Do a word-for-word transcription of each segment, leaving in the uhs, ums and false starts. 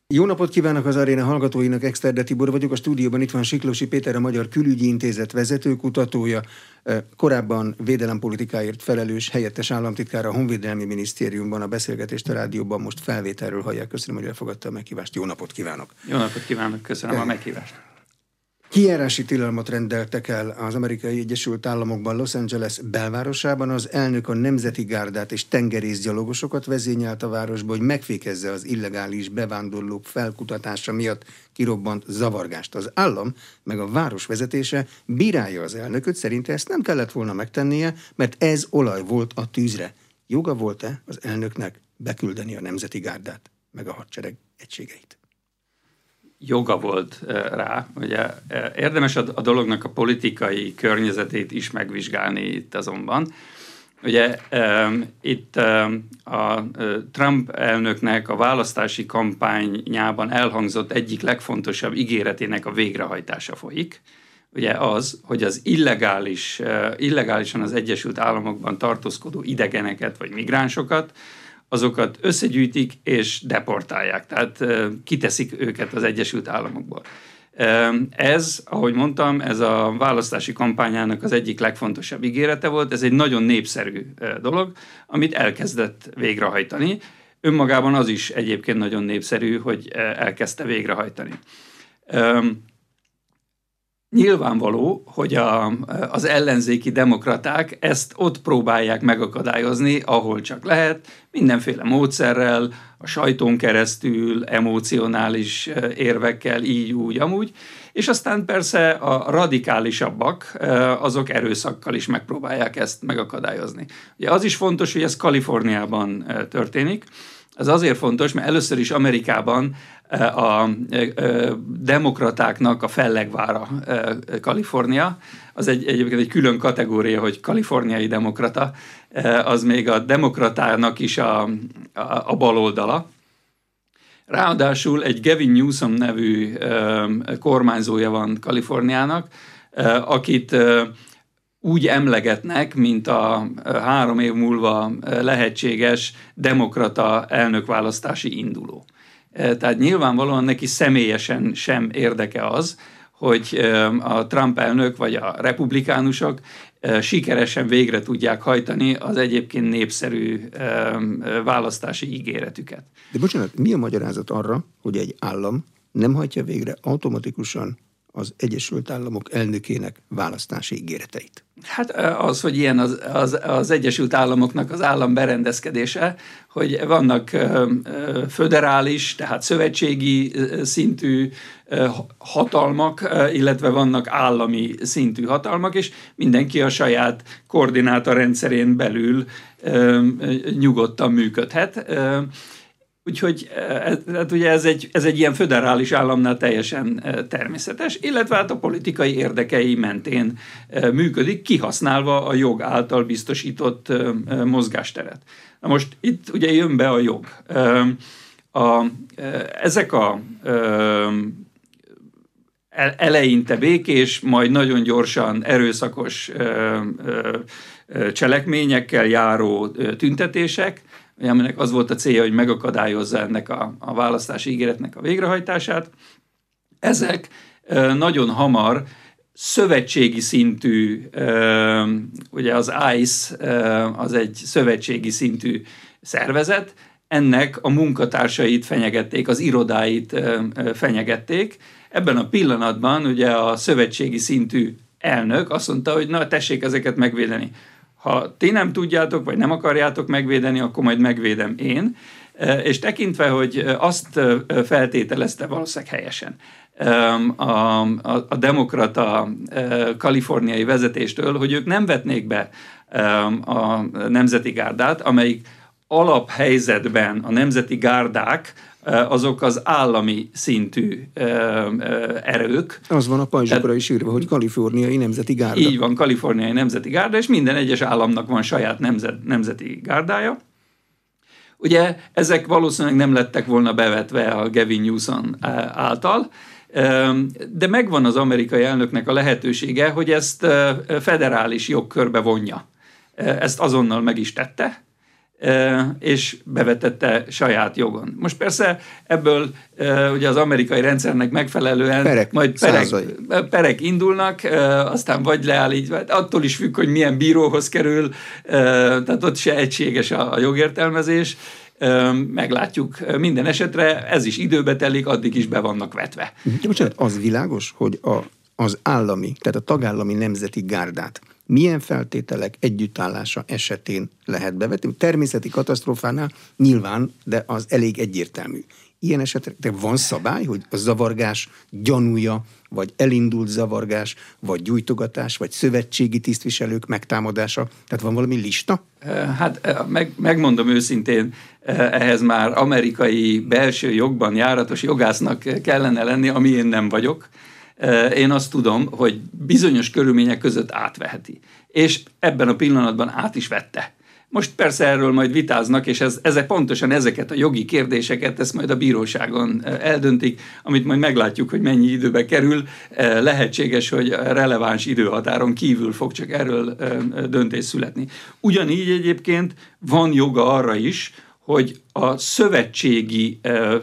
Jó napot kívánok az aréna hallgatóinak, Exterde Tibor vagyok, a stúdióban itt van Siklósi Péter, a Magyar Külügyi Intézet vezetőkutatója, korábban védelempolitikáért felelős helyettes államtitkár a Honvédelmi Minisztériumban, a beszélgetést a rádióban most felvételről hallják. Köszönöm, hogy elfogadta a meghívást. Jó napot kívánok! Jó napot kívánok, köszönöm a meghívást! Kijárási tilalmat rendeltek el az Amerikai Egyesült Államokban, Los Angeles belvárosában. Az elnök a nemzeti gárdát és tengerészgyalogosokat vezényelt a városba, hogy megfékezze az illegális bevándorlók felkutatása miatt kirobbant zavargást. Az állam meg a város vezetése bírálja az elnököt, szerinte ezt nem kellett volna megtennie, mert ez olaj volt a tűzre. Joga volt-e az elnöknek beküldeni a nemzeti gárdát meg a hadsereg egységeit? Joga volt rá. Ugye érdemes a dolognak a politikai környezetét is megvizsgálni itt azonban. Ugye itt a Trump elnöknek a választási kampányában elhangzott egyik legfontosabb ígéretének a végrehajtása folyik. Ugye az, hogy az illegális, illegálisan az Egyesült Államokban tartózkodó idegeneket vagy migránsokat, azokat összegyűjtik és deportálják, tehát kiteszik őket az Egyesült Államokból. Ez, ahogy mondtam, ez a választási kampányának az egyik legfontosabb ígérete volt, ez egy nagyon népszerű dolog, amit elkezdett végrehajtani. Önmagában az is egyébként nagyon népszerű, hogy elkezdte végrehajtani. Nyilvánvaló, hogy a, az ellenzéki demokraták ezt ott próbálják megakadályozni, ahol csak lehet, mindenféle módszerrel, a sajtón keresztül, emocionális érvekkel, így, úgy, amúgy, és aztán persze a radikálisabbak, azok erőszakkal is megpróbálják ezt megakadályozni. Ugye az is fontos, hogy ez Kaliforniában történik. Ez azért fontos, mert először is Amerikában a demokratáknak a fellegvára Kalifornia, az egy, egyébként egy külön kategória, hogy kaliforniai demokrata, az még a demokratának is a, a, a baloldala. Ráadásul egy Gavin Newsom nevű kormányzója van Kaliforniának, akit úgy emlegetnek, mint a három év múlva lehetséges demokrata elnökválasztási induló. Tehát nyilvánvalóan neki személyesen sem érdeke az, hogy a Trump elnök vagy a republikánusok sikeresen végre tudják hajtani az egyébként népszerű választási ígéretüket. De bocsánat, mi a magyarázat arra, hogy egy állam nem hajtja végre automatikusan az Egyesült Államok elnökének választási ígéreteit? Hát az, hogy ilyen az, az, az Egyesült Államoknak az állam berendezkedése, hogy vannak föderális, tehát szövetségi szintű hatalmak, illetve vannak állami szintű hatalmak, és mindenki a saját koordinátorrendszerén belül nyugodtan működhet. Úgyhogy hát ugye ez egy, ez egy ilyen föderális államnál teljesen természetes, illetve hát a politikai érdekei mentén működik, kihasználva a jog által biztosított mozgásteret. Na most itt ugye jön be a jog. A, ezek a eleinte békés, majd nagyon gyorsan erőszakos cselekményekkel járó tüntetések, aminek az volt a célja, hogy megakadályozza ennek a, a választási ígéretnek a végrehajtását. Ezek nagyon hamar szövetségi szintű, ugye az I C E az egy szövetségi szintű szervezet, ennek a munkatársait fenyegették, az irodáit fenyegették. Ebben a pillanatban ugye a szövetségi szintű elnök azt mondta, hogy na tessék ezeket megvédeni. Ha ti nem tudjátok, vagy nem akarjátok megvédeni, akkor majd megvédem én. És tekintve, hogy azt feltételezte valószínűleg helyesen a, a, a demokrata kaliforniai vezetéstől, hogy ők nem vetnék be a nemzeti gárdát, amelyik alaphelyzetben a nemzeti gárdák azok az állami szintű erők. Az van a pajzsokra is írva, hogy kaliforniai nemzeti gárda. Így van, kaliforniai nemzeti gárda, és minden egyes államnak van saját nemzet, nemzeti gárdája. Ugye ezek valószínűleg nem lettek volna bevetve a Gavin Newsom által, de megvan az amerikai elnöknek a lehetősége, hogy ezt federális jogkörbe vonja. Ezt azonnal meg is tette, és bevetette saját jogon. Most persze ebből ugye az amerikai rendszernek megfelelően perek, majd perek, perek indulnak, aztán vagy leállít, attól is függ, hogy milyen bíróhoz kerül, tehát ott se egységes a jogértelmezés. Meglátjuk minden esetre, ez is időbe telik, addig is be vannak vetve. De bocsánat, az világos, hogy a, az állami, tehát a tagállami nemzeti gárdát milyen feltételek együttállása esetén lehet bevetni? Természeti katasztrófánál nyilván, de az elég egyértelmű. Ilyen esetre van szabály, hogy a zavargás gyanúja, vagy elindult zavargás, vagy gyújtogatás, vagy szövetségi tisztviselők megtámadása? Tehát van valami lista? Hát meg, megmondom őszintén, ehhez már amerikai belső jogban járatos jogásznak kellene lenni, ami én nem vagyok. Én azt tudom, hogy bizonyos körülmények között átveheti. És ebben a pillanatban át is vette. Most persze erről majd vitáznak, és ez, ezek pontosan ezeket a jogi kérdéseket, ezt majd a bíróságon eldöntik, amit majd meglátjuk, hogy mennyi időbe kerül. Lehetséges, hogy releváns időhatáron kívül fog csak erről döntés születni. Ugyanígy egyébként van joga arra is, hogy a szövetségi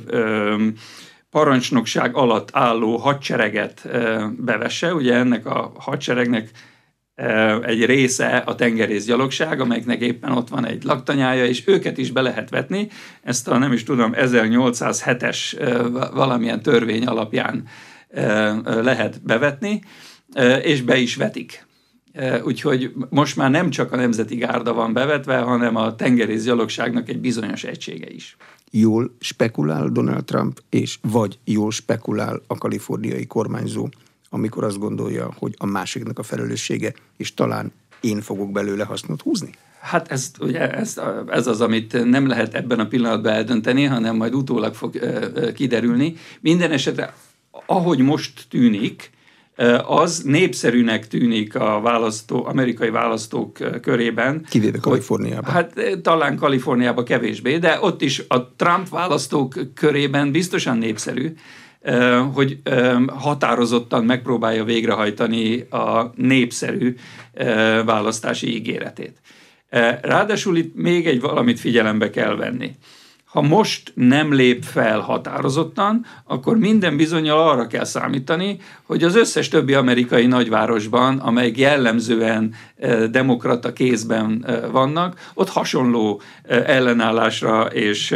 parancsnokság alatt álló hadsereget bevesse. Ugye ennek a hadseregnek egy része a tengerészgyalogság, amelyiknek éppen ott van egy laktanyája, és őket is be lehet vetni. Ezt a nem is tudom, ezernyolcszázhetes valamilyen törvény alapján lehet bevetni, és be is vetik. Úgyhogy most már nem csak a Nemzeti Gárda van bevetve, hanem a tengerészgyalogságnak egy bizonyos egysége is. Jól spekulál Donald Trump, és vagy jól spekulál a kaliforniai kormányzó, amikor azt gondolja, hogy a másiknak a felelőssége, és talán én fogok belőle hasznot húzni? Hát ez, ugye, ez, ez az, amit nem lehet ebben a pillanatban eldönteni, hanem majd utólag fog kiderülni. Minden esetre, ahogy most tűnik, az népszerűnek tűnik a választó, amerikai választók körében. Kivéve Kaliforniában. Hát talán Kaliforniában kevésbé, de ott is a Trump választók körében biztosan népszerű, hogy határozottan megpróbálja végrehajtani a népszerű választási ígéretét. Ráadásul itt még egy valamit figyelembe kell venni. Ha most nem lép fel határozottan, akkor minden bizonnyal arra kell számítani, hogy az összes többi amerikai nagyvárosban, amelyek jellemzően demokrata kézben vannak, ott hasonló ellenállásra és,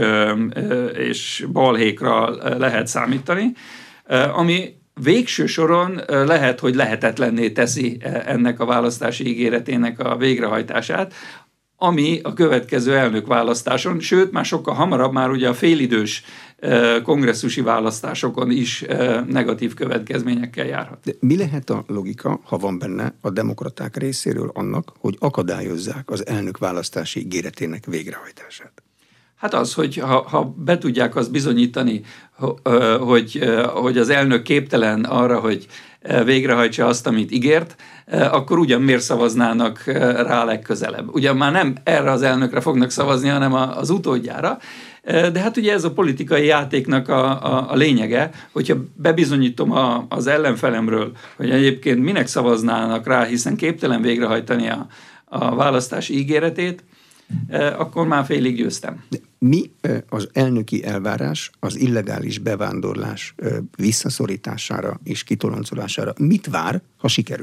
és balhékra lehet számítani, ami végső soron lehet, hogy lehetetlenné teszi ennek a választási ígéretének a végrehajtását, ami a következő elnökválasztáson, sőt, már sokkal hamarabb, már ugye a félidős kongresszusi választásokon is negatív következményekkel járhat. De mi lehet a logika, ha van benne a demokraták részéről annak, hogy akadályozzák az elnökválasztási ígéretének végrehajtását? Hát az, hogy ha, ha be tudják azt bizonyítani, hogy, hogy az elnök képtelen arra, hogy végrehajtsa azt, amit ígért, akkor ugyan miért szavaznának rá legközelebb. Ugyan már nem erre az elnökre fognak szavazni, hanem az utódjára, de hát ugye ez a politikai játéknak a, a, a lényege, hogyha bebizonyítom a, az ellenfelemről, hogy egyébként minek szavaznának rá, hiszen képtelen végrehajtani a, a választási ígéretét, akkor már félig győztem. De mi az elnöki elvárás az illegális bevándorlás visszaszorítására és kitoloncolására? Mit vár, ha sikerül?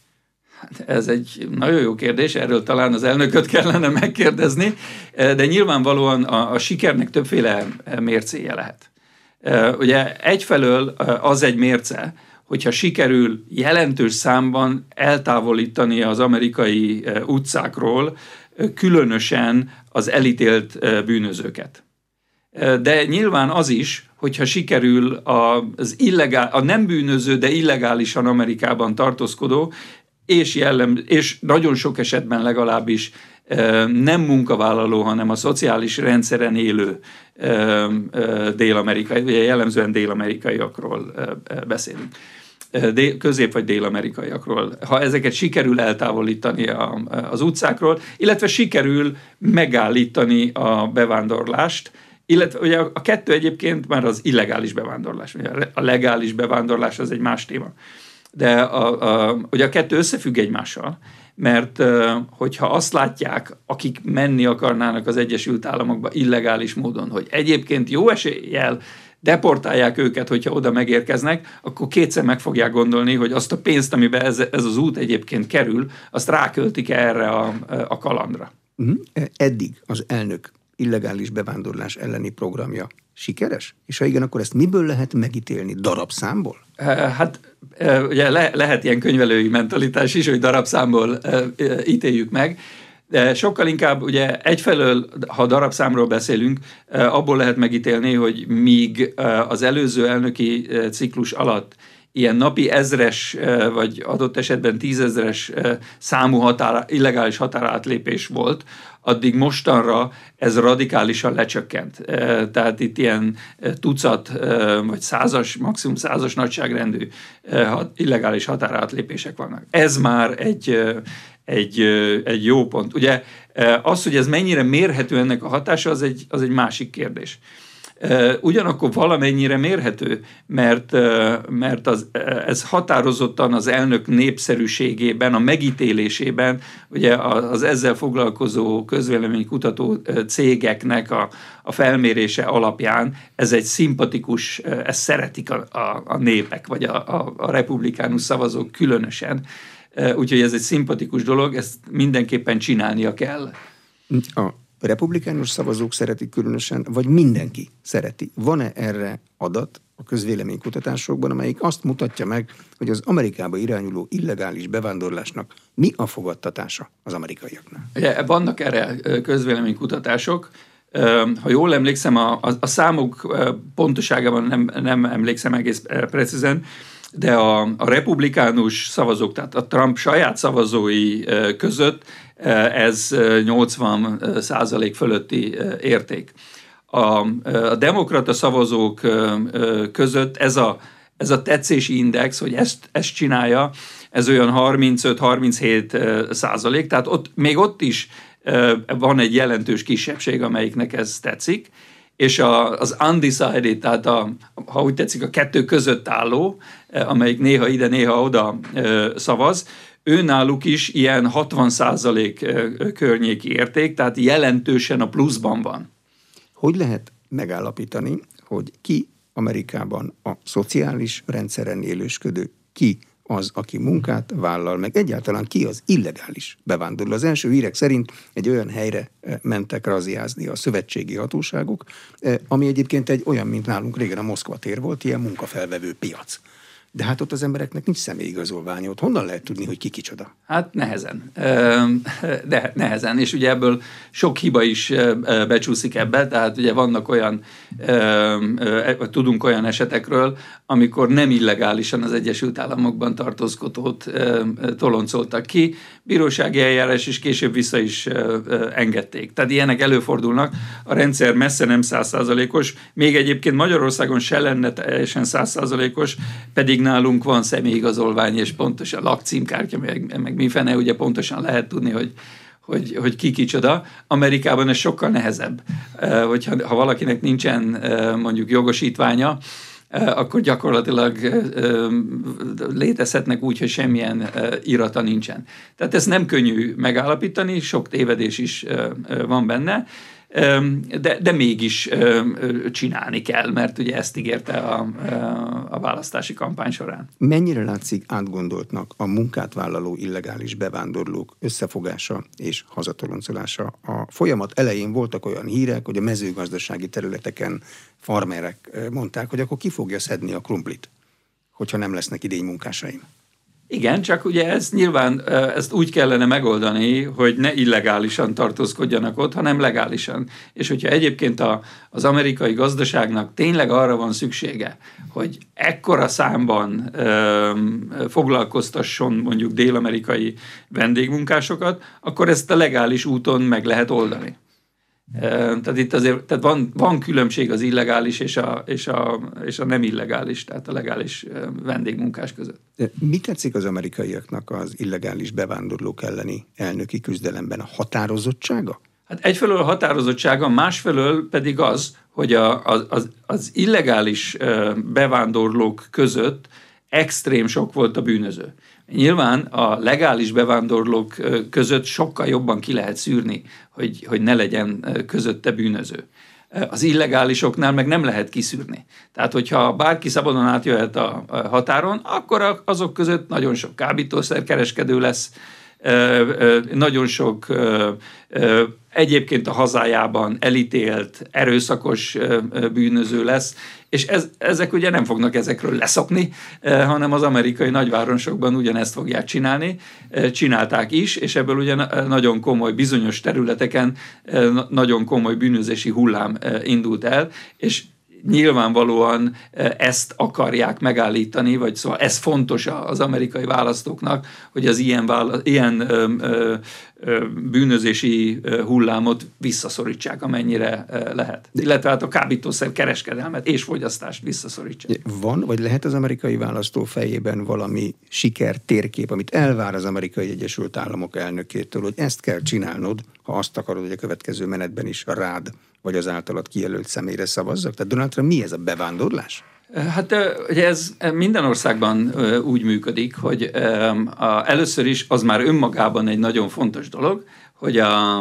Hát ez egy nagyon jó kérdés, erről talán az elnököt kellene megkérdezni, de nyilvánvalóan a, a sikernek többféle mércéje lehet. Ugye egyfelől az egy mérce, hogyha sikerül jelentős számban eltávolítani az amerikai utcákról különösen az elítélt bűnözőket. De nyilván az is, hogyha sikerül az illegál, a nem bűnöző, de illegálisan Amerikában tartózkodó, és, jellem, és nagyon sok esetben legalábbis nem munkavállaló, hanem a szociális rendszeren élő dél-amerikai, ugye jellemzően dél-amerikaiakról beszélünk. Közép- vagy dél-amerikaiakról. Ha ezeket sikerül eltávolítani a, az utcákról, illetve sikerül megállítani a bevándorlást, illetve ugye a kettő egyébként már az illegális bevándorlás. Ugye a legális bevándorlás az egy más téma. De a, a, ugye a kettő összefügg egymással, mert hogyha azt látják, akik menni akarnának az Egyesült Államokba illegális módon, hogy egyébként jó eséllyel deportálják őket, hogyha oda megérkeznek, akkor kétszer meg fogják gondolni, hogy azt a pénzt, amiben ez, ez az út egyébként kerül, azt ráköltik erre a, a kalandra. Eddig az elnök illegális bevándorlás elleni programja sikeres? És ha igen, akkor ezt miből lehet megítélni? Darabszámból? Hát ugye le, lehet ilyen könyvelői mentalitás is, hogy darabszámból ítéljük meg, de sokkal inkább ugye egyfelől, ha darabszámról beszélünk, abból lehet megítélni, hogy míg az előző elnöki ciklus alatt ilyen napi ezres, vagy adott esetben tízezres számú határa, illegális határátlépés volt, addig mostanra ez radikálisan lecsökkent. Tehát itt ilyen tucat, vagy százas, maximum százas nagyságrendű illegális határátlépések vannak. Ez már egy, egy, egy jó pont. Ugye az, hogy ez mennyire mérhető ennek a hatása, az egy, az egy másik kérdés. Ugyanakkor valamennyire mérhető, mert, mert az, ez határozottan az elnök népszerűségében, a megítélésében, ugye az ezzel foglalkozó közvéleménykutató cégeknek a, a felmérése alapján ez egy szimpatikus, ezt szeretik a, a, a népek, vagy a, a, a republikánus szavazók különösen. Úgyhogy ez egy szimpatikus dolog, ezt mindenképpen csinálnia kell. A republikánus szavazók szeretik különösen, vagy mindenki szereti? Van-e erre adat a közvéleménykutatásokban, amelyik azt mutatja meg, hogy az Amerikába irányuló illegális bevándorlásnak mi a fogadtatása az amerikaiaknál? Ja, vannak erre közvéleménykutatások. Ha jól emlékszem, a, a, a számok pontoságában nem, nem emlékszem egész precízen, de a, a republikánus szavazók, tehát a Trump saját szavazói között ez nyolcvan százalék fölötti érték. A, a demokrata szavazók között ez a, ez a tetszési index, hogy ezt, ezt csinálja, ez olyan harmincöt-harminchét százalék, tehát ott, még ott is van egy jelentős kisebbség, amelyiknek ez tetszik, és a, az undecided, tehát a, ha úgy tetszik, a kettő között álló, amelyik néha ide, néha oda szavaz, őnáluk is ilyen hatvan százalék környéki érték, tehát jelentősen a pluszban van. Hogy lehet megállapítani, hogy ki Amerikában a szociális rendszeren élősködő, ki az, aki munkát vállal, meg egyáltalán ki az illegális bevándorló? Az első hírek szerint egy olyan helyre mentek razziázni a szövetségi hatóságok, ami egyébként egy olyan, mint nálunk régen a Moszkva tér volt, ilyen munkafelvevő piac. De hát ott az embereknek nincs személyigazolványa. Ott honnan lehet tudni, hogy ki kicsoda? Hát nehezen. De nehezen. És ugye ebből sok hiba is becsúszik ebbe, tehát ugye vannak olyan, tudunk olyan esetekről, amikor nem illegálisan az Egyesült Államokban tartózkodót toloncoltak ki, bírósági eljárás is később vissza is engedték. Tehát ilyenek előfordulnak. A rendszer messze nem száz százalékos, még egyébként Magyarországon se lenne teljesen száz százalékos, pedig nálunk van személyigazolvány, és pontosan lakcímkártya, meg, meg mi fene, ugye pontosan lehet tudni, hogy, hogy, hogy ki kicsoda. Amerikában ez sokkal nehezebb. Hogyha ha valakinek nincsen mondjuk jogosítványa, akkor gyakorlatilag létezhetnek úgy, hogy semmilyen irata nincsen. Tehát ez nem könnyű megállapítani, sok tévedés is van benne, de, de mégis csinálni kell, mert ugye ezt ígérte a, a választási kampány során. Mennyire látszik átgondoltnak a munkát vállaló illegális bevándorlók összefogása és hazatoloncolása? A folyamat elején voltak olyan hírek, hogy a mezőgazdasági területeken farmerek mondták, hogy akkor ki fogja szedni a krumplit, hogyha nem lesznek idény munkásaim. Igen, csak ugye ez nyilván ezt úgy kellene megoldani, hogy ne illegálisan tartózkodjanak ott, hanem legálisan. És hogyha egyébként a, az amerikai gazdaságnak tényleg arra van szüksége, hogy ekkora számban ö, foglalkoztasson mondjuk dél-amerikai vendégmunkásokat, akkor ezt a legális úton meg lehet oldani. Tehát itt azért tehát van, van különbség az illegális és a, és, a, és a nem illegális, tehát a legális vendégmunkás között. Mi tetszik az amerikaiaknak az illegális bevándorlók elleni elnöki küzdelemben? A határozottsága? Hát egyfelől a határozottsága, másfelől pedig az, hogy a, az, az illegális bevándorlók között extrém sok volt a bűnöző. Nyilván a legális bevándorlók között sokkal jobban ki lehet szűrni, hogy, hogy ne legyen közötte bűnöző. Az illegálisoknál meg nem lehet kiszűrni. Tehát, hogyha bárki szabadon átjöhet a határon, akkor azok között nagyon sok kábítószerkereskedő lesz, nagyon sok egyébként a hazájában elítélt, erőszakos bűnöző lesz, és ez, ezek ugye nem fognak ezekről leszokni, hanem az amerikai nagyvárosokban ugyanezt fogják csinálni, csinálták is, és ebből ugye nagyon komoly, bizonyos területeken nagyon komoly bűnözési hullám indult el, és nyilvánvalóan ezt akarják megállítani, vagy szóval ez fontos az amerikai választóknak, hogy az ilyen, vála- ilyen ö, ö, ö, bűnözési hullámot visszaszorítsák, amennyire lehet. Illetve hát a kábítószer kereskedelmet és fogyasztást visszaszorítsák. Van, vagy lehet az amerikai választó fejében valami siker térkép, amit elvár az Amerikai Egyesült Államok elnökétől, hogy ezt kell csinálnod, ha azt akarod, hogy a következő menetben is rád vagy az általad kijelölt személyre szavazzak? Tehát Donald Trump, mi ez a bevándorlás? Hát ugye ez minden országban úgy működik, hogy először is az már önmagában egy nagyon fontos dolog, hogy a,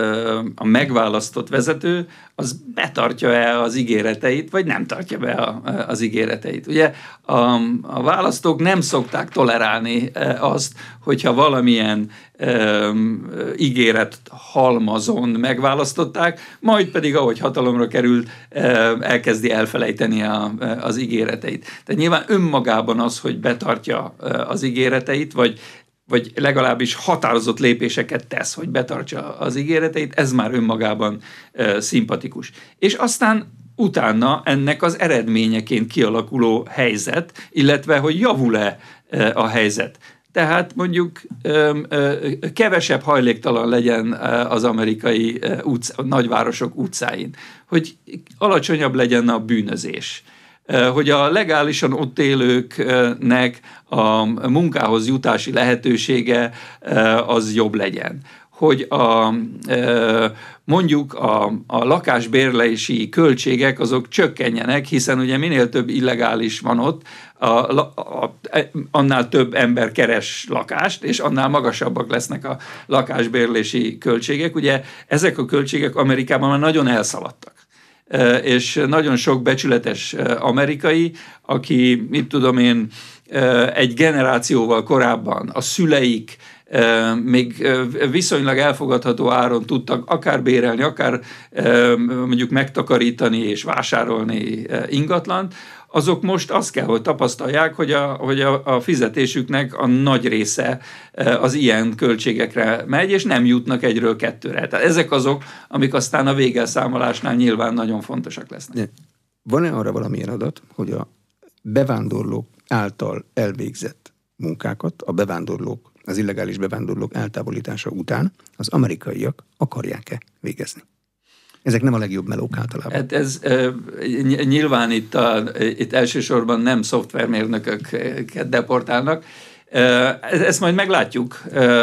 a megválasztott vezető az betartja-e az ígéreteit, vagy nem tartja be a, az ígéreteit. Ugye a, a választók nem szokták tolerálni azt, hogyha valamilyen um, ígéret halmazon megválasztották, majd pedig ahogy hatalomra került, um, elkezdi elfelejteni a, az ígéreteit. Tehát nyilván önmagában az, hogy betartja az ígéreteit, vagy vagy legalábbis határozott lépéseket tesz, hogy betartsa az ígéreteit, ez már önmagában e, szimpatikus. És aztán utána ennek az eredményeként kialakuló helyzet, illetve hogy javul-e e, a helyzet. Tehát mondjuk ö, ö, kevesebb hajléktalan legyen az amerikai utca, nagyvárosok utcáin, hogy alacsonyabb legyen a bűnözés, hogy a legálisan ott élőknek a munkához jutási lehetősége az jobb legyen. Hogy a, mondjuk a, a lakásbérlési költségek azok csökkenjenek, hiszen ugye minél több illegális van ott, a, a, annál több ember keres lakást, és annál magasabbak lesznek a lakásbérlési költségek. Ugye ezek a költségek Amerikában már nagyon elszaladtak. És nagyon sok becsületes amerikai, aki, mit tudom én, egy generációval korábban a szüleik még viszonylag elfogadható áron tudtak akár bérelni, akár mondjuk megtakarítani és vásárolni ingatlant, azok most azt kell, hogy tapasztalják, hogy a, hogy a, a fizetésüknek a nagy része az ilyen költségekre megy, és nem jutnak egyről kettőre. Tehát ezek azok, amik aztán a végelszámolásnál nyilván nagyon fontosak lesznek. Van-e arra valamilyen adat, hogy a bevándorlók által elvégzett munkákat, a bevándorlók, az illegális bevándorlók eltávolítása után az amerikaiak akarják-e végezni? Ezek nem a legjobb melók általában. Hát ez nyilván itt, a, itt elsősorban nem szoftvermérnököket deportálnak. Ezt majd meglátjuk.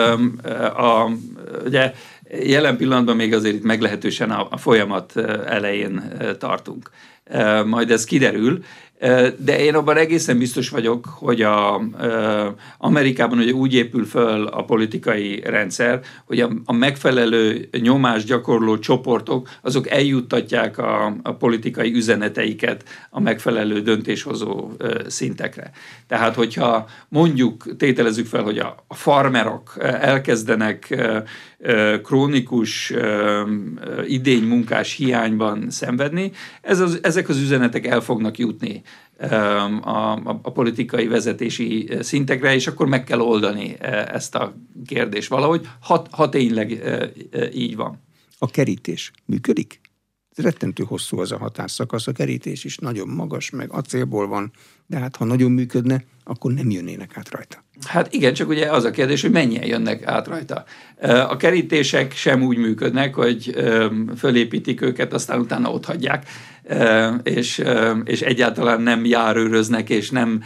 A, ugye jelen pillanatban még azért itt meglehetősen a, a folyamat elején tartunk. Majd ez kiderül. De én abban egészen biztos vagyok, hogy a, a Amerikában ugye úgy épül föl a politikai rendszer, hogy a, a megfelelő nyomásgyakorló csoportok, azok eljuttatják a, a politikai üzeneteiket a megfelelő döntéshozó szintekre. Tehát, hogyha mondjuk tételezzük fel, hogy a, a farmerok elkezdenek krónikus idénymunkás hiányban szenvedni, ez az, ezek az üzenetek el fognak jutni a, a, a politikai vezetési szintekre, és akkor meg kell oldani ezt a kérdést valahogy, ha, ha tényleg így van. A kerítés működik? Rettentő hosszú az a határszakasz, a kerítés is nagyon magas, meg acélból van, de hát ha nagyon működne, akkor nem jönnének át rajta. Hát igen, csak ugye az a kérdés, hogy mennyien jönnek át rajta. A kerítések sem úgy működnek, hogy fölépítik őket, aztán utána ott hagyják, és, és egyáltalán nem járőröznek, és nem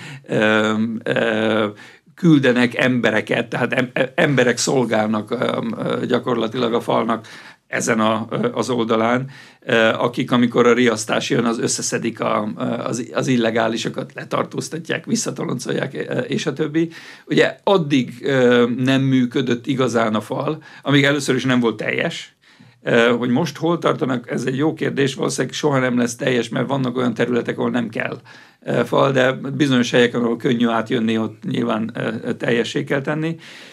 küldenek embereket, tehát emberek szolgálnak gyakorlatilag a falnak ezen a, az oldalán, akik, amikor a riasztás jön, az összeszedik a, az, az illegálisokat, letartóztatják, visszatoloncolják, és a többi. Ugye addig nem működött igazán a fal, amíg először is nem volt teljes. Hogy most hol tartanak, ez egy jó kérdés, valószínűleg soha nem lesz teljes, mert vannak olyan területek, ahol nem kell fal, de bizonyos helyeken, ahol könnyű átjönni, ott nyilván teljessé kell tenni.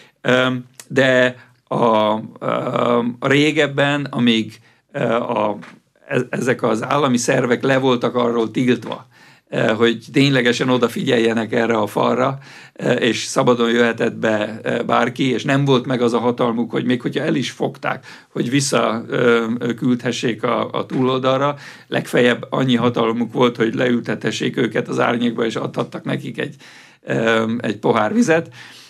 De a, a, a régebben, amíg a, ezek az állami szervek le voltak arról tiltva, hogy ténylegesen odafigyeljenek erre a falra, és szabadon jöhetett be bárki, és nem volt meg az a hatalmuk, hogy még hogyha el is fogták, hogy visszaküldhessék a, a túloldalra, legfeljebb annyi hatalmuk volt, hogy leültethessék őket az árnyékba, és adhattak nekik egy, egy pohár vizet.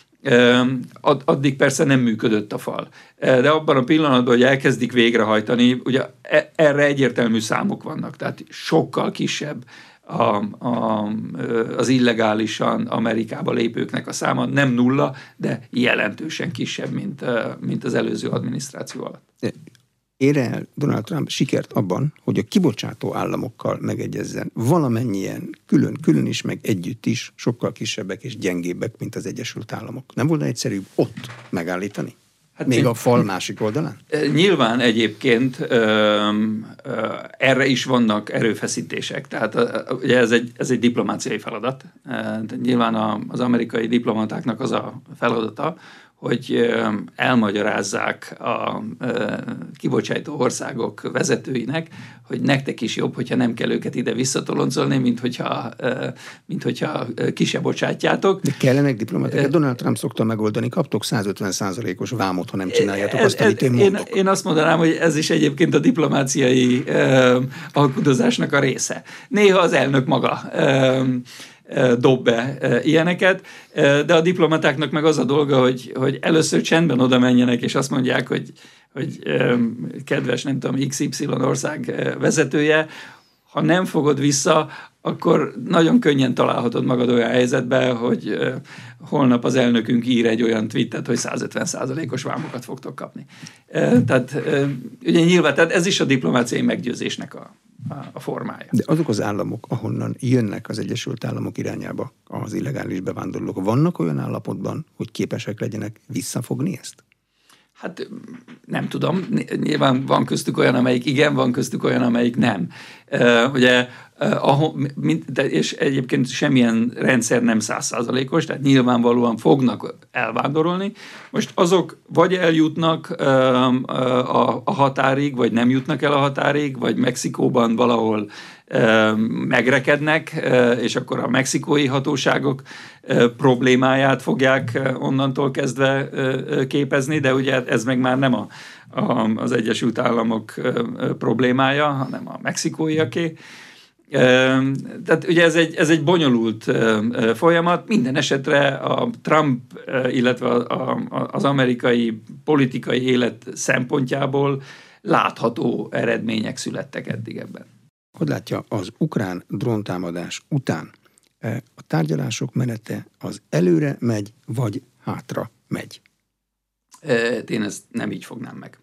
Addig persze nem működött a fal. De abban a pillanatban, hogy elkezdik végrehajtani, ugye erre egyértelmű számok vannak, tehát sokkal kisebb a, a, az illegálisan Amerikába lépőknek a száma, nem nulla, de jelentősen kisebb, mint, mint az előző adminisztráció alatt. Ér el Donald Trump sikert abban, hogy a kibocsátó államokkal megegyezzen, valamennyien külön-külön is, meg együtt is sokkal kisebbek és gyengébbek, mint az Egyesült Államok. Nem volna egyszerűbb ott megállítani? Hát még a fal másik oldalán? Nyilván egyébként ö, ö, erre is vannak erőfeszítések. Tehát ö, ugye ez egy, ez egy diplomáciai feladat. Tehát nyilván a, az amerikai diplomatáknak az a feladata, hogy elmagyarázzák a kibocsátó országok vezetőinek, hogy nektek is jobb, hogyha nem kell őket ide visszatoloncolni, mint hogyha, mint hogyha ki se bocsátjátok. De kellenek diplomaták. Donald Trump szokta megoldani, kaptok száz ötven százalékos vámot, ha nem csináljátok ez, azt, amit én mondok. Én, én azt mondanám, hogy ez is egyébként a diplomáciai uh, alkudozásnak a része. Néha az elnök maga uh, dob be ilyeneket, de a diplomatáknak meg az a dolga, hogy, hogy először csendben oda menjenek, és azt mondják, hogy, hogy kedves, nem tudom, iksz ipszilon ország vezetője, ha nem fogod vissza, akkor nagyon könnyen találhatod magad olyan helyzetbe, hogy holnap az elnökünk ír egy olyan tweetet, hogy száz ötven százalékos vámokat fogtok kapni. Tehát ugye nyilván, tehát ez is a diplomáciai meggyőzésnek a, a formája. De azok az államok, ahonnan jönnek az Egyesült Államok irányába az illegális bevándorlók, vannak olyan állapotban, hogy képesek legyenek visszafogni ezt? Hát nem tudom, nyilván van köztük olyan, amelyik igen, van köztük olyan, amelyik nem. Uh, ugye, uh, ahol, mint, de, és egyébként semmilyen rendszer nem száz százalékos, tehát nyilvánvalóan fognak elvándorolni. Most azok vagy eljutnak uh, a, a határig, vagy nem jutnak el a határig, vagy Mexikóban valahol uh, megrekednek, uh, és akkor a mexikói hatóságok uh, problémáját fogják uh, onnantól kezdve uh, képezni, de ugye ez meg már nem a A, az Egyesült Államok ö, ö, problémája, hanem a mexikóiaké. Ö, tehát ugye ez egy, ez egy bonyolult ö, ö, folyamat. Minden esetre a Trump, ö, illetve a, a, az amerikai politikai élet szempontjából látható eredmények születtek eddig ebben. Hogy látja, az ukrán dróntámadás után a tárgyalások menete az előre megy, vagy hátra megy? Én ezt nem így fognám meg.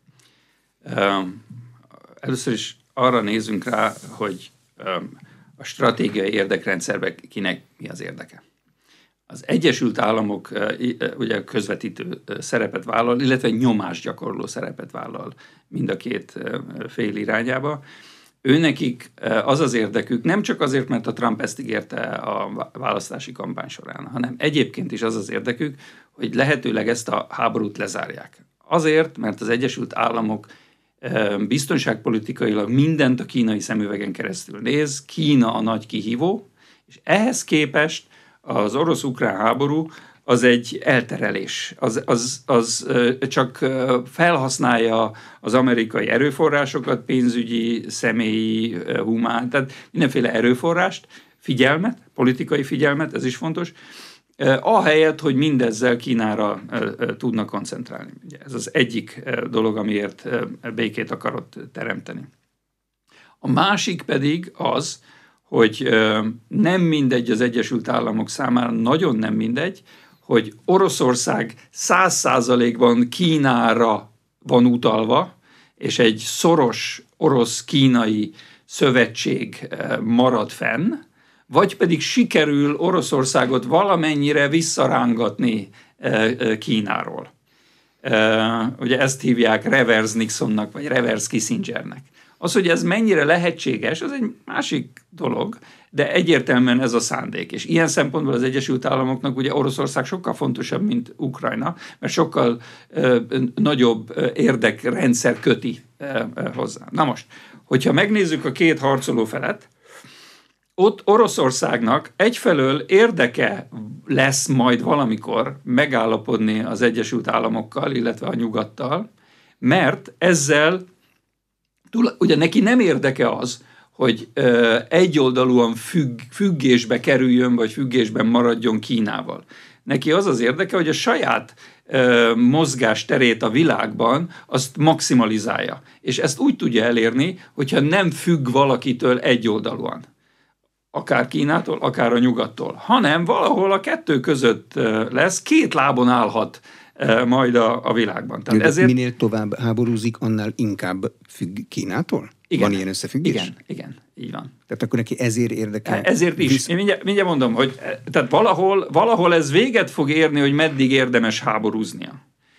Először is arra nézzünk rá, hogy a stratégiai érdekrendszerben kinek mi az érdeke. Az Egyesült Államok ugye közvetítő szerepet vállal, illetve nyomásgyakorló szerepet vállal mind a két fél irányába. Őnekik az az érdekük, nem csak azért, mert a Trump ezt ígérte a választási kampány során, hanem egyébként is az az érdekük, hogy lehetőleg ezt a háborút lezárják. Azért, mert az Egyesült Államok biztonságpolitikailag mindent a kínai szemüvegen keresztül néz, Kína a nagy kihívó, és ehhez képest az orosz-ukrán háború az egy elterelés, az, az, az csak felhasználja az amerikai erőforrásokat, pénzügyi, személyi, humán, tehát mindenféle erőforrást, figyelmet, politikai figyelmet, ez is fontos, ahelyett, hogy mindezzel Kínára tudnak koncentrálni. Ugye ez az egyik dolog, amiért békét akarott teremteni. A másik pedig az, hogy nem mindegy az Egyesült Államok számára, nagyon nem mindegy, hogy Oroszország száz százalékban Kínára van utalva, és egy szoros orosz-kínai szövetség marad fenn, vagy pedig sikerül Oroszországot valamennyire visszarángatni Kínáról. Ugye ezt hívják reverse Nixonnak, vagy reverse Kissingernek. Az, hogy ez mennyire lehetséges, az egy másik dolog, de egyértelműen ez a szándék. És ilyen szempontból az Egyesült Államoknak ugye Oroszország sokkal fontosabb, mint Ukrajna, mert sokkal ö, nagyobb érdekrendszer köti ö, ö, hozzá. Na most, hogyha megnézzük a két harcoló felet, ott Oroszországnak egyfelől érdeke lesz majd valamikor megállapodni az Egyesült Államokkal, illetve a nyugattal, mert ezzel ugye neki nem érdeke az, hogy ö, egyoldalúan függ, függésbe kerüljön, vagy függésben maradjon Kínával. Neki az az érdeke, hogy a saját ö, mozgásterét a világban azt maximalizálja. És ezt úgy tudja elérni, hogyha nem függ valakitől egyoldalúan. Akár Kínától, akár a nyugattól. Hanem valahol a kettő között lesz, két lábon állhat majd a, a világban. Tehát ezért... Minél tovább háborúzik, annál inkább függ Kínától? Igen. Van ilyen összefüggés? Igen, igen, így van. Tehát akkor neki ezért érdekel? Ezért is. Visz... Én mindjárt, mindjárt mondom, hogy tehát valahol, valahol ez véget fog érni, hogy meddig érdemes háborúznia.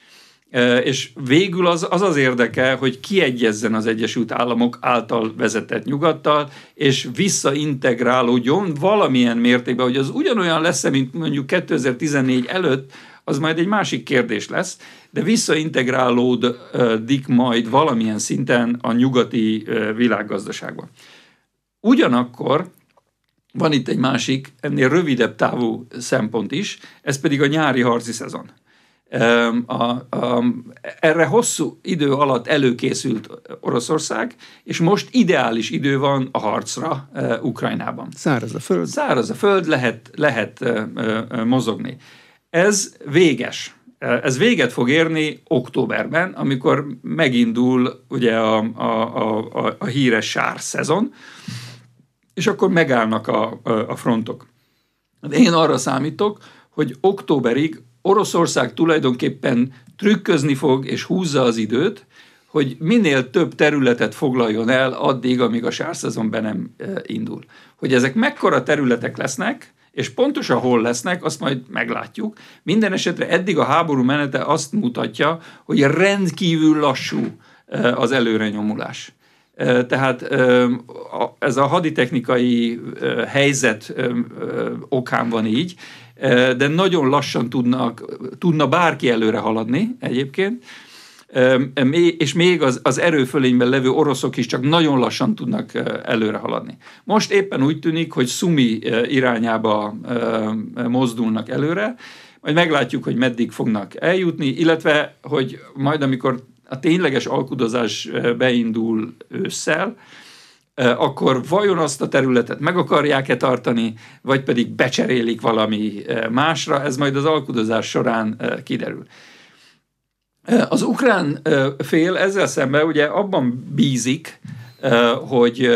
És végül az, az az érdeke, hogy kiegyezzen az Egyesült Államok által vezetett nyugattal, és visszaintegrálódjon valamilyen mértékben, hogy az ugyanolyan lesz, mint mondjuk kétezer-tizennégy előtt, az majd egy másik kérdés lesz, de visszaintegrálódik majd valamilyen szinten a nyugati világgazdaságban. Ugyanakkor van itt egy másik, ennél rövidebb távú szempont is, ez pedig a nyári harci szezon. A, a, erre hosszú idő alatt előkészült Oroszország, és most ideális idő van a harcra e, Ukrajnában. Száraz a föld. Száraz a föld, lehet, lehet e, e, mozogni. Ez véges. Ez véget fog érni októberben, amikor megindul ugye a, a, a, a híres sár szezon, és akkor megállnak a, a frontok. De én arra számítok, hogy októberig Oroszország tulajdonképpen trükközni fog és húzza az időt, hogy minél több területet foglaljon el addig, amíg a sárszezon be nem indul. Hogy ezek mekkora területek lesznek, és pontosan hol lesznek, azt majd meglátjuk. Minden esetre eddig a háború menete azt mutatja, hogy rendkívül lassú az előrenyomulás. Tehát ez a haditechnikai helyzet okán van így, de nagyon lassan tudnak, tudna bárki előre haladni egyébként, és még az, az erőfölényben levő oroszok is csak nagyon lassan tudnak előre haladni. Most éppen úgy tűnik, hogy Szumi irányába mozdulnak előre, majd meglátjuk, hogy meddig fognak eljutni, illetve, hogy majd amikor a tényleges alkudozás beindul ősszel, akkor vajon azt a területet meg akarják-e tartani, vagy pedig becserélik valami másra, ez majd az alkudozás során kiderül. Az ukrán fél ezzel szemben ugye abban bízik, hogy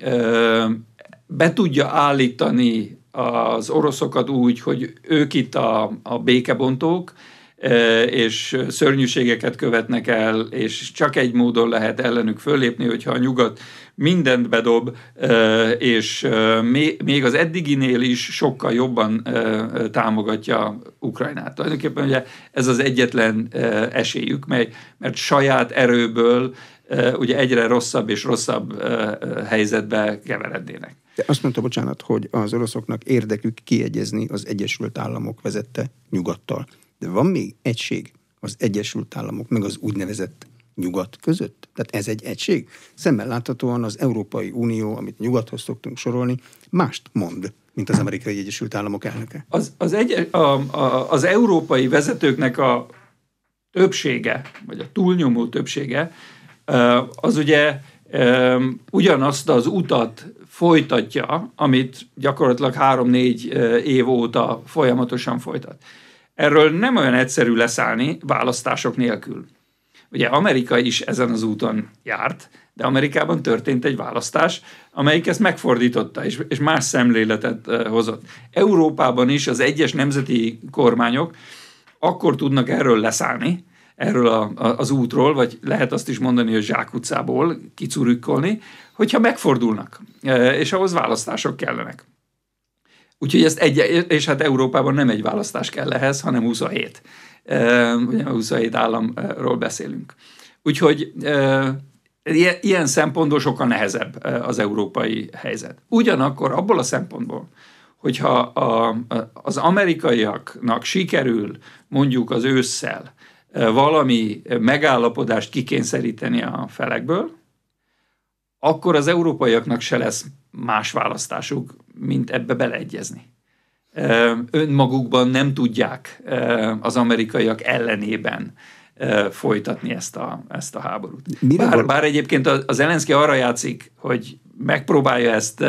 be tudja állítani az oroszokat úgy, hogy ők itt a, a békebontók, és szörnyűségeket követnek el, és csak egy módon lehet ellenük föllépni, hogyha a nyugat mindent bedob, és még az eddiginél is sokkal jobban támogatja Ukrajnát. Tulajdonképpen ugye ez az egyetlen esélyük, mely, mert saját erőből ugye egyre rosszabb és rosszabb helyzetbe keverednének. De azt mondta, bocsánat, hogy az oroszoknak érdekük kiegyezni az Egyesült Államok vezette nyugattal. De van még egység az Egyesült Államok, meg az úgynevezett nyugat között? Tehát ez egy egység? Szemmel láthatóan az Európai Unió, amit nyugathoz szoktunk sorolni, mást mond, mint az Amerikai Egyesült Államok elnöke. Az, az, egy, a, a, az európai vezetőknek a többsége, vagy a túlnyomó többsége, az ugye ugyanazt az utat folytatja, amit gyakorlatilag három-négy év óta folyamatosan folytat. Erről nem olyan egyszerű leszállni választások nélkül. Ugye Amerika is ezen az úton járt, de Amerikában történt egy választás, amelyik ezt megfordította, és, és más szemléletet uh, hozott. Európában is az egyes nemzeti kormányok akkor tudnak erről leszállni, erről a, a, az útról, vagy lehet azt is mondani, hogy zsákutcából kicurükkolni, hogyha megfordulnak, és ahhoz választások kellenek. Úgyhogy ezt egy, és hát Európában nem egy választás kell ehhez, hanem huszonhét. Ugye huszonhét államról beszélünk. Úgyhogy ilyen szempontból sokkal nehezebb az európai helyzet. Ugyanakkor abból a szempontból, hogyha a, az amerikaiaknak sikerül mondjuk az ősszel valami megállapodást kikényszeríteni a felekből, akkor az európaiaknak se lesz más választásuk, mint ebbe beleegyezni. Önmagukban nem tudják az amerikaiak ellenében folytatni ezt a, ezt a háborút. Bár, bár egyébként a Zelenszky arra játszik, hogy megpróbálja ezt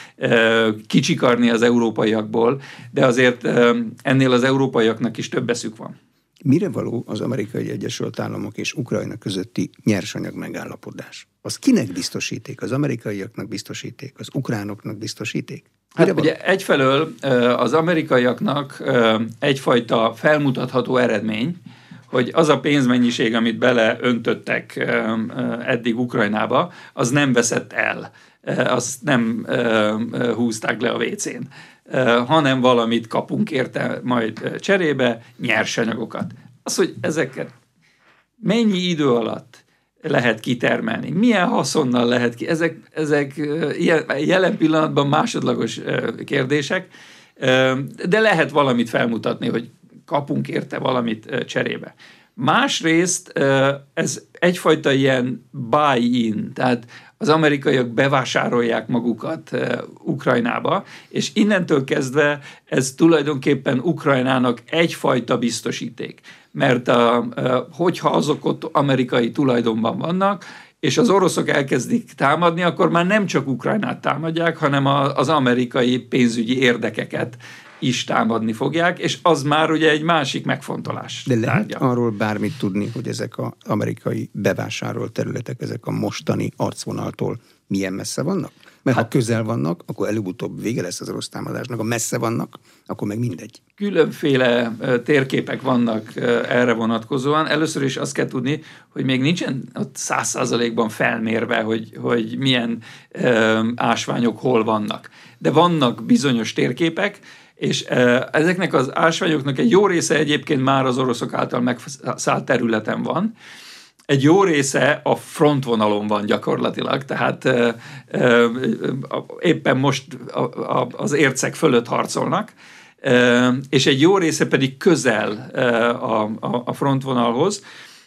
kicsikarni az európaiakból, de azért ennél az európaiaknak is több eszük van. Mire való az Amerikai Egyesült Államok és Ukrajna közötti nyersanyag megállapodás? Az kinek biztosíték? Az amerikaiaknak biztosíték? Az ukránoknak biztosíték? Mire hát való? ugye egyfelől az amerikaiaknak egyfajta felmutatható eredmény, hogy az a pénzmennyiség, amit beleöntöttek eddig Ukrajnába, az nem veszett el, azt nem húzták le a vécén, hanem valamit kapunk érte majd cserébe, nyersanyagokat. Az, hogy ezeket mennyi idő alatt lehet kitermelni, milyen haszonnal lehet ki, ezek, ezek jelen pillanatban másodlagos kérdések, de lehet valamit felmutatni, hogy kapunk érte valamit cserébe. Másrészt ez egyfajta ilyen buy-in, tehát az amerikaiak bevásárolják magukat Ukrajnába, és innentől kezdve ez tulajdonképpen Ukrajnának egyfajta biztosíték. Mert a, hogyha azok ott amerikai tulajdonban vannak, és az oroszok elkezdik támadni, akkor már nem csak Ukrajnát támadják, hanem az amerikai pénzügyi érdekeket is támadni fogják, és az már ugye egy másik megfontolás. De lehet tárgya. Arról bármit tudni, hogy ezek az amerikai bevásárolt területek, ezek a mostani arcvonaltól milyen messze vannak? Mert hát, ha közel vannak, akkor előbb-utóbb vége lesz az orosz támadásnak, ha messze vannak, akkor meg mindegy. Különféle térképek vannak erre vonatkozóan. Először is azt kell tudni, hogy még nincsen ott száz százalékban felmérve, hogy, hogy milyen ásványok hol vannak. De vannak bizonyos térképek, és ezeknek az ásványoknak egy jó része egyébként már az oroszok által megszállt területen van. Egy jó része a frontvonalon van gyakorlatilag, tehát éppen most az ércek fölött harcolnak, és egy jó része pedig közel a frontvonalhoz,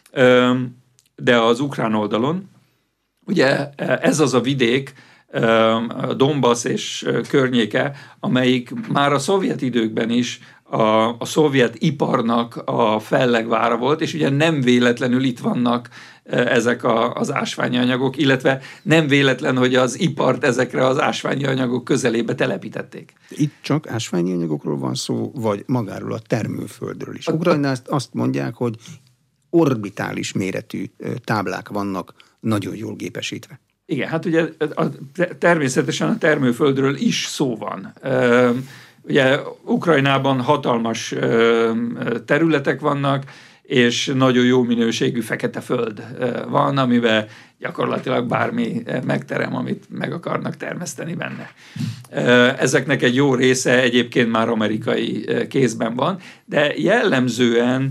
de az ukrán oldalon. Ugye ez az a vidék, Donbass és környéke, amelyik már a szovjet időkben is a, a szovjet iparnak a fellegvára volt, és ugye nem véletlenül itt vannak ezek a, az ásványi anyagok, illetve nem véletlen, hogy az ipart ezekre az ásványi anyagok közelébe telepítették. Itt csak ásványi anyagokról van szó, vagy magáról a termőföldről is? Ukrajnán azt mondják, hogy orbitális méretű táblák vannak, nagyon jól gépesítve. Igen, hát ugye a, természetesen a termőföldről is szó van. Ugye Ukrajnában hatalmas területek vannak, és nagyon jó minőségű fekete föld van, amiben gyakorlatilag bármi megterem, amit meg akarnak termeszteni benne. Ezeknek egy jó része egyébként már amerikai kézben van, de jellemzően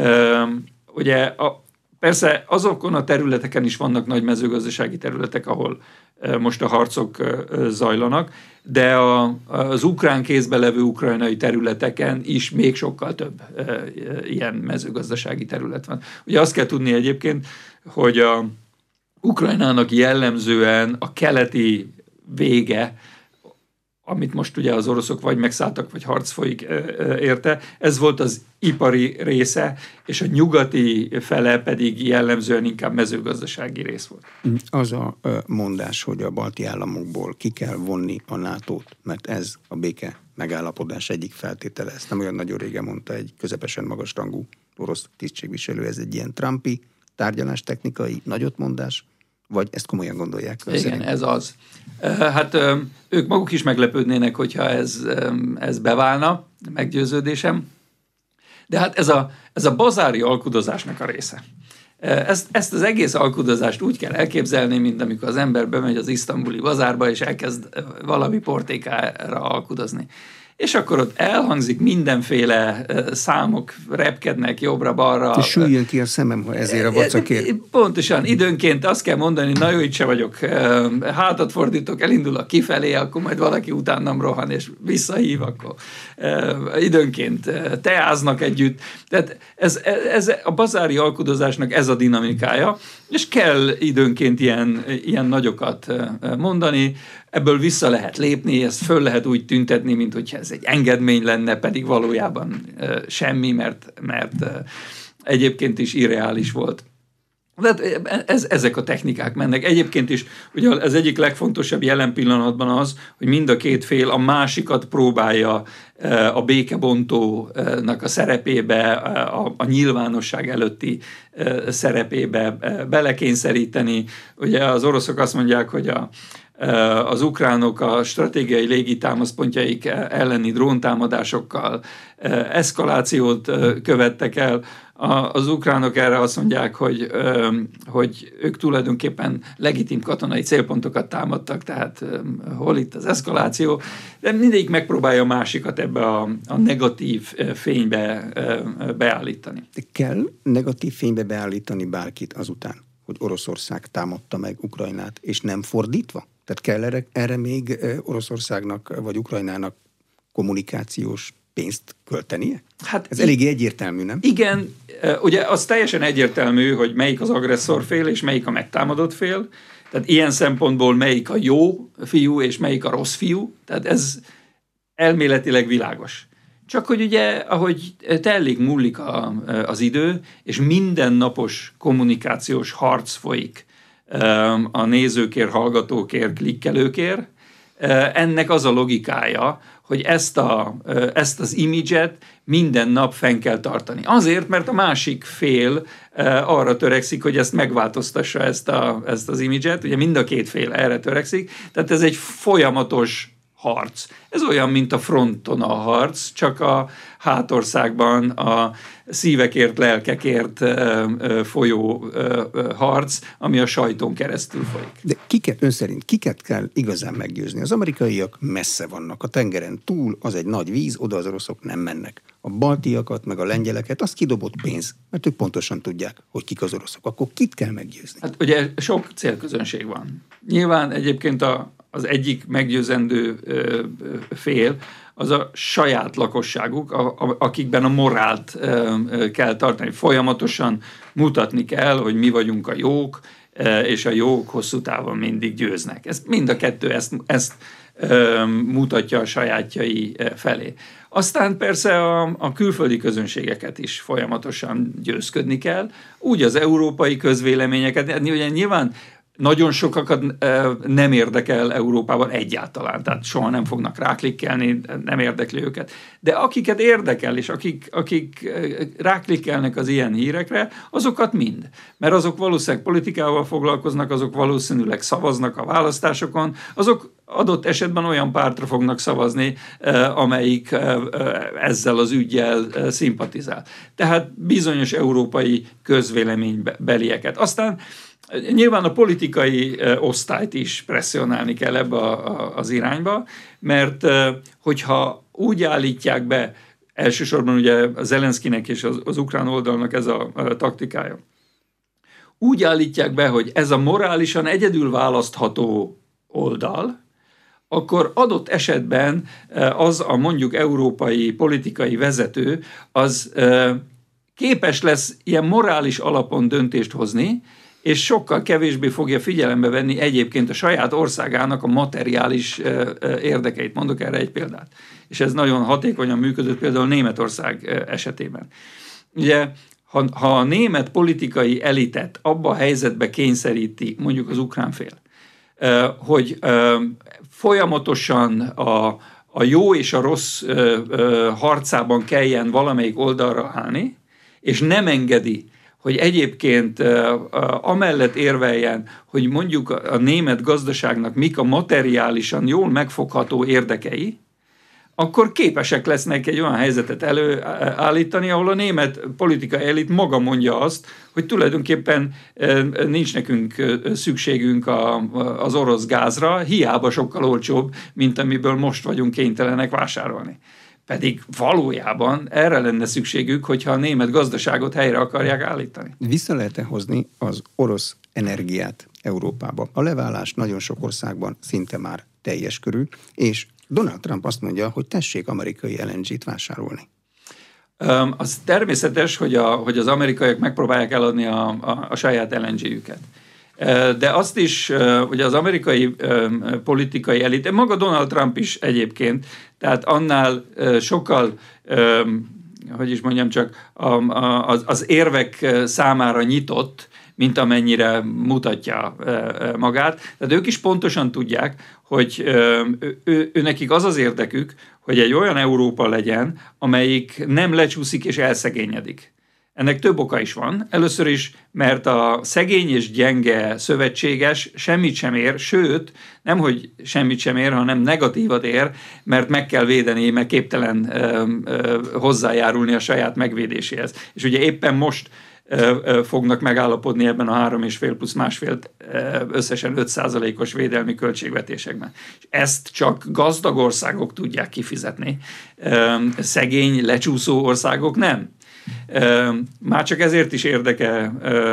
ugye a persze azokon a területeken is vannak nagy mezőgazdasági területek, ahol most a harcok zajlanak, de a, az ukrán kézben levő ukrajnai területeken is még sokkal több ilyen mezőgazdasági terület van. Ugye azt kell tudni egyébként, hogy a Ukrajnának jellemzően a keleti vége, amit most ugye az oroszok vagy megszálltak, vagy harc folyik érte, ez volt az ipari része, és a nyugati fele pedig jellemzően inkább mezőgazdasági rész volt. Az a mondás, hogy a balti államokból ki kell vonni a nátót, mert ez a béke megállapodás egyik feltétele. Ezt nem olyan nagyon régen mondta egy közepesen magasrangú orosz tisztségviselő, ez egy ilyen trumpi tárgyalástechnikai nagyotmondás, vagy ezt komolyan gondolják? Igen, szerint? ez az. Hát ők maguk is meglepődnének, hogyha ez, ez beválna, meggyőződésem. De hát ez a, ez a bazári alkudozásnak a része. Ezt, ezt az egész alkudozást úgy kell elképzelni, mint amikor az ember bemegy az isztambuli bazárba, és elkezd valami portékára alkudozni. És akkor ott elhangzik mindenféle számok, repkednek jobbra-balra. És süljön ki a szemem, ha ezért a vacakért. Pontosan, időnként azt kell mondani, na jó, itt se vagyok, hátat fordítok, elindulok kifelé, akkor majd valaki utánam rohan, és visszahív, akkor időnként teáznak együtt. Tehát ez, ez a bazári alkudozásnak ez a dinamikája, és kell időnként ilyen, ilyen nagyokat mondani, ebből vissza lehet lépni, ezt föl lehet úgy tüntetni, mint hogyha ez egy engedmény lenne, pedig valójában uh, semmi, mert, mert uh, egyébként is irreális volt. De ez, ezek a technikák mennek. Egyébként is ugye az egyik legfontosabb jelen pillanatban az, hogy mind a két fél a másikat próbálja uh, a békebontónak a szerepébe, a, a nyilvánosság előtti uh, szerepébe uh, belekényszeríteni. Ugye az oroszok azt mondják, hogy a az ukránok a stratégiai légitámaszpontjaik elleni dróntámadásokkal eszkalációt követtek el. Az ukránok erre azt mondják, hogy, hogy ők tulajdonképpen legitim katonai célpontokat támadtak, tehát hol itt az eszkaláció, de mindegyik megpróbálja a másikat ebbe a, a negatív fénybe beállítani. De kell negatív fénybe beállítani bárkit azután, hogy Oroszország támadta meg Ukrajnát, és nem fordítva? Tehát kell erre, erre még Oroszországnak vagy Ukrajnának kommunikációs pénzt költenie? Hát ez eléggé egyértelmű, nem? Igen, ugye az teljesen egyértelmű, hogy melyik az agresszor fél, és melyik a megtámadott fél. Tehát ilyen szempontból melyik a jó fiú, és melyik a rossz fiú. Tehát ez elméletileg világos. Csak hogy ugye, ahogy telik múlik a, az idő, és mindennapos kommunikációs harc folyik a nézőkért, hallgatókért, klikkelőkért, ennek az a logikája, hogy ezt, a, ezt az imidzset minden nap fenn kell tartani. Azért, mert a másik fél arra törekszik, hogy ezt megváltoztassa, ezt, a, ezt az imidzset, ugye mind a két fél erre törekszik, tehát ez egy folyamatos harc. Ez olyan, mint a fronton a harc, csak a hátországban a szívekért, lelkekért folyó harc, ami a sajton keresztül folyik. De kiket, ön szerint, kiket kell igazán meggyőzni? Az amerikaiak messze vannak, a tengeren túl, az egy nagy víz, oda az oroszok nem mennek. A baltiakat, meg a lengyeleket, azt kidobott pénz, mert ők pontosan tudják, hogy kik az oroszok. Akkor kit kell meggyőzni? Hát ugye sok célközönség van. Nyilván egyébként a az egyik meggyőzendő ö, ö, fél, az a saját lakosságuk, a, a, akikben a morált ö, ö, kell tartani. Folyamatosan mutatni kell, hogy mi vagyunk a jók, ö, és a jók hosszú távon mindig győznek. Ez, mind a kettő ezt, ezt ö, mutatja a sajátjai felé. Aztán persze a, a külföldi közönségeket is folyamatosan győzködni kell, úgy az európai közvéleményeket, ugye nyilván nagyon sokakat nem érdekel Európában egyáltalán, tehát soha nem fognak ráklikkelni, nem érdekli őket. De akiket érdekel, és akik, akik ráklikkelnek az ilyen hírekre, azokat mind. Mert azok valószínűleg politikával foglalkoznak, azok valószínűleg szavaznak a választásokon, azok adott esetben olyan pártra fognak szavazni, amelyik ezzel az üggyel szimpatizál. Tehát bizonyos európai közvéleménybelieket. Aztán nyilván a politikai osztályt is presszionálni kell ebbe a, a, az irányba, mert hogyha úgy állítják be, elsősorban ugye Zelenszkinek és az, az ukrán oldalnak ez a, a taktikája, úgy állítják be, hogy ez a morálisan egyedül választható oldal, akkor adott esetben az a mondjuk európai politikai vezető, az képes lesz ilyen morális alapon döntést hozni, és sokkal kevésbé fogja figyelembe venni egyébként a saját országának a materiális érdekeit. Mondok erre egy példát. És ez nagyon hatékonyan működött például Németország esetében. Ugye, ha, ha a német politikai elitet abba a helyzetbe kényszeríti, mondjuk az ukrán fél, hogy folyamatosan a, a jó és a rossz harcában kelljen valamelyik oldalra állni, és nem engedi, hogy egyébként amellett érveljen, hogy mondjuk a német gazdaságnak mik a materiálisan jól megfogható érdekei, akkor képesek lesznek egy olyan helyzetet előállítani, ahol a német politikai elit maga mondja azt, hogy tulajdonképpen nincs nekünk szükségünk a, az orosz gázra, hiába sokkal olcsóbb, mint amiből most vagyunk kénytelenek vásárolni. Pedig valójában erre lenne szükségük, hogyha a német gazdaságot helyre akarják állítani. Vissza lehet-e hozni az orosz energiát Európába? A leválás nagyon sok országban szinte már teljes körű, és Donald Trump azt mondja, hogy tessék amerikai el en gét vásárolni. Um, az természetes, hogy, a, hogy az amerikaiak megpróbálják eladni a, a, a saját el en géjüket. De azt is, hogy az amerikai politikai elit, maga Donald Trump is egyébként, tehát annál sokkal, hogy is mondjam csak, az érvek számára nyitott, mint amennyire mutatja magát. Tehát ők is pontosan tudják, hogy ő, ő, ő nekik az az érdekük, hogy egy olyan Európa legyen, amelyik nem lecsúszik és elszegényedik. Ennek több oka is van. Először is, mert a szegény és gyenge szövetséges semmit sem ér, sőt, nem, hogy semmit sem ér, hanem negatívat ér, mert meg kell védeni, mert képtelen ö, ö, hozzájárulni a saját megvédéséhez. És ugye éppen most ö, ö, fognak megállapodni ebben a három és fél plusz másfél összesen öt százalékos védelmi költségvetésekben. És ezt csak gazdag országok tudják kifizetni. Ö, szegény, lecsúszó országok nem. Már csak ezért is érdeke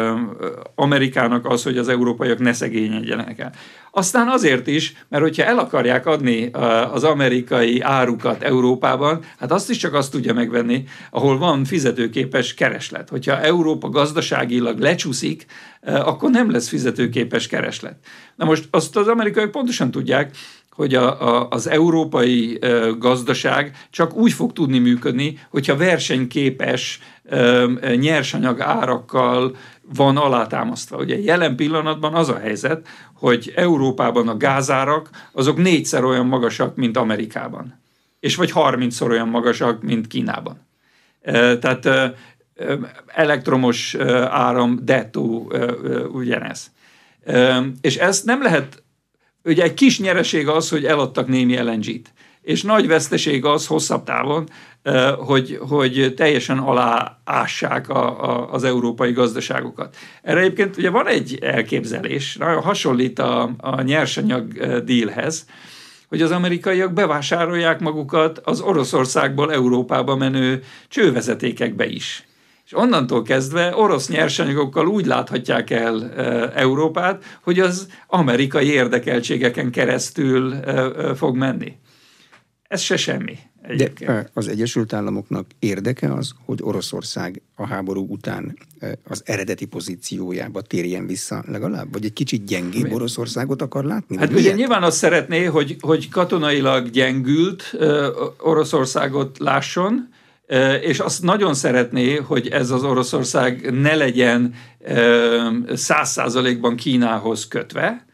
Amerikának az, hogy az európaiak ne szegényedjenek el. Aztán azért is, mert hogyha el akarják adni az amerikai árukat Európában, hát azt is csak azt tudja megvenni, ahol van fizetőképes kereslet. Hogyha Európa gazdaságilag lecsúszik, akkor nem lesz fizetőképes kereslet. Na most azt az amerikaiak pontosan tudják, hogy a, a, az európai ö, gazdaság csak úgy fog tudni működni, hogyha versenyképes ö, nyersanyag árakkal van alátámasztva. Ugye jelen pillanatban az a helyzet, hogy Európában a gázárak azok négyszer olyan magasak, mint Amerikában. És vagy harmincszor olyan magasak, mint Kínában. E, tehát e, elektromos áram dettó e, ugyanez. E, és ezt nem lehet. Ugye egy kis nyereség az, hogy eladtak némi el en gét, és nagy veszteség az hosszabb távon, hogy, hogy teljesen aláássák a, a, az európai gazdaságokat. Erre egyébként ugye van egy elképzelés, nagyon hasonlít a, a nyersanyag dealhez, hogy az amerikaiak bevásárolják magukat az Oroszországból Európába menő csővezetékekbe is. És onnantól kezdve orosz nyersanyagokkal úgy láthatják el e, Európát, hogy az amerikai érdekeltségeken keresztül e, fog menni. Ez se semmi egyébként. De az Egyesült Államoknak érdeke az, hogy Oroszország a háború után az eredeti pozíciójába térjen vissza legalább? Vagy egy kicsit gyengébb Oroszországot akar látni? Hát ugye nyilván azt szeretné, hogy, hogy katonailag gyengült e, Oroszországot lásson, és azt nagyon szeretné, hogy ez az Oroszország ne legyen száz százalékban Kínához kötve,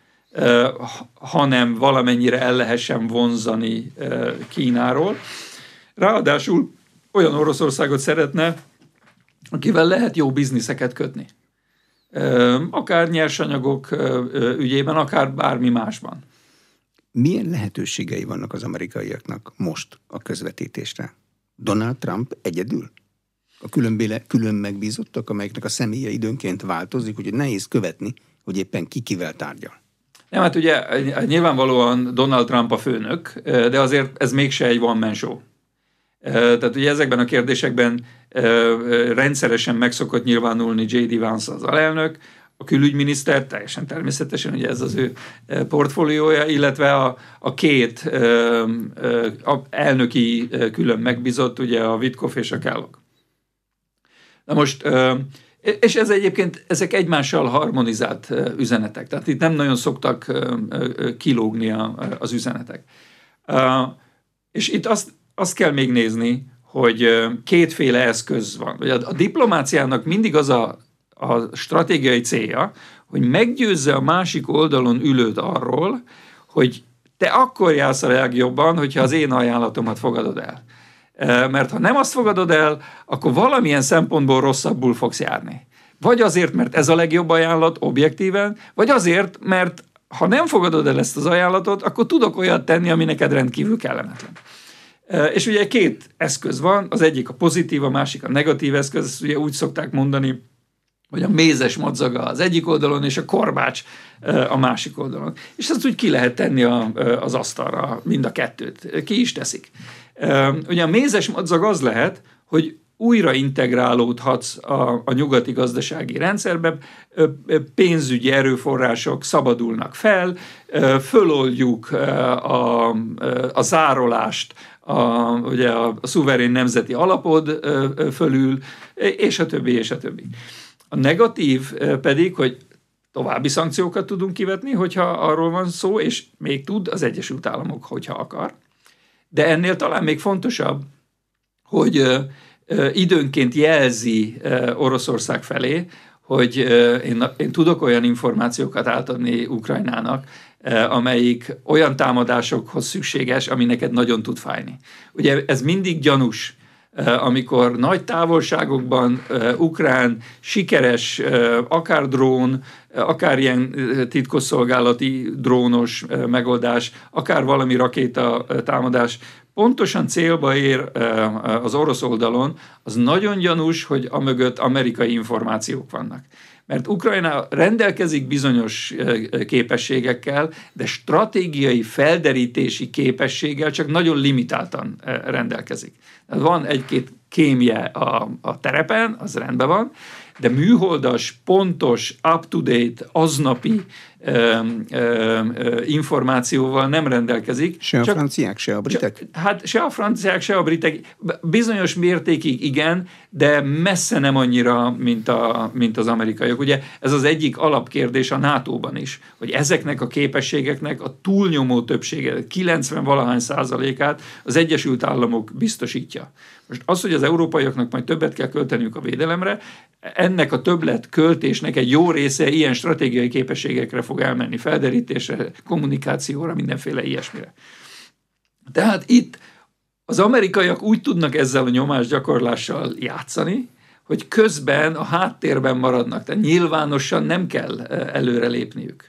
hanem valamennyire el lehessen vonzani Kínáról. Ráadásul olyan Oroszországot szeretne, akivel lehet jó bizniszeket kötni. Akár nyersanyagok ügyében, akár bármi másban. Milyen lehetőségei vannak az amerikaiaknak most a közvetítésre? Donald Trump egyedül? A különbéle külön megbízottak, amelyeknek a személye időnként változik, úgyhogy nehéz követni, hogy éppen ki kivel tárgyal. Nem, hát ugye nyilvánvalóan Donald Trump a főnök, de azért ez mégse egy one-man show. Tehát ugye ezekben a kérdésekben rendszeresen meg szokott nyilvánulni jé dé Vance az alelnök, a külügyminiszter, teljesen természetesen, ugye ez az ő portfóliója, illetve a, a két ö, ö, a elnöki külön megbízott, ugye a Witkoff és a Kellogg. Na most, ö, és ez egyébként, ezek egymással harmonizált üzenetek, tehát itt nem nagyon szoktak ö, ö, kilógni a, az üzenetek. Ö, és itt azt, azt kell még nézni, hogy kétféle eszköz van. A, a diplomáciának mindig az a a stratégiai célja, hogy meggyőzze a másik oldalon ülőt arról, hogy te akkor jársz a legjobban, hogyha az én ajánlatomat fogadod el. Mert ha nem azt fogadod el, akkor valamilyen szempontból rosszabbul fogsz járni. Vagy azért, mert ez a legjobb ajánlat objektíven, vagy azért, mert ha nem fogadod el ezt az ajánlatot, akkor tudok olyat tenni, ami neked rendkívül kellemetlen. És ugye két eszköz van, az egyik a pozitív, a másik a negatív eszköz, ezt ugye úgy szokták mondani, hogy a mézes madzaga az egyik oldalon, és a korbács a másik oldalon. És ezt úgy ki lehet tenni a, az asztalra, mind a kettőt. Ki is teszik. Ugye a mézes madzag az lehet, hogy újra integrálódhatsz a, a nyugati gazdasági rendszerbe, pénzügyi erőforrások szabadulnak fel, föloldjuk a, a zárolást, a, ugye a, a szuverén nemzeti alapod fölül, és a többi, és a többi. A negatív pedig, hogy további szankciókat tudunk kivetni, hogyha arról van szó, és még tud az Egyesült Államok, hogyha akar. De ennél talán még fontosabb, hogy időnként jelzi Oroszország felé, hogy én, én tudok olyan információkat átadni Ukrajnának, amelyik olyan támadásokhoz szükséges, ami neked nagyon tud fájni. Ugye ez mindig gyanús, amikor nagy távolságokban ukrán sikeres, akár drón, akár ilyen titkosszolgálati drónos megoldás, akár valami rakéta támadás pontosan célba ér az orosz oldalon, az nagyon gyanús, hogy amögött amerikai információk vannak. Mert Ukrajna rendelkezik bizonyos képességekkel, de stratégiai felderítési képességgel csak nagyon limitáltan rendelkezik. Van egy-két kémje a, a terepen, az rendben van, de műholdas, pontos, up-to-date, aznapi ö, ö, ö, információval nem rendelkezik. Se a csak, franciák, se a britek? Csak, hát se a franciák, se a britek. Bizonyos mértékig igen, de messze nem annyira, mint, a, mint az amerikaiak. Ugye ez az egyik alapkérdés a nátóban is, hogy ezeknek a képességeknek a túlnyomó többsége, kilencven valahány százalékát az Egyesült Államok biztosítja. Most az, hogy az európaiaknak majd többet kell költeniük a védelemre, ennek a többlet költésnek egy jó része ilyen stratégiai képességekre fog elmenni, felderítésre, kommunikációra, mindenféle ilyesmire. Tehát itt az amerikaiak úgy tudnak ezzel a nyomásgyakorlással játszani, hogy közben a háttérben maradnak, tehát nyilvánosan nem kell előrelépniük.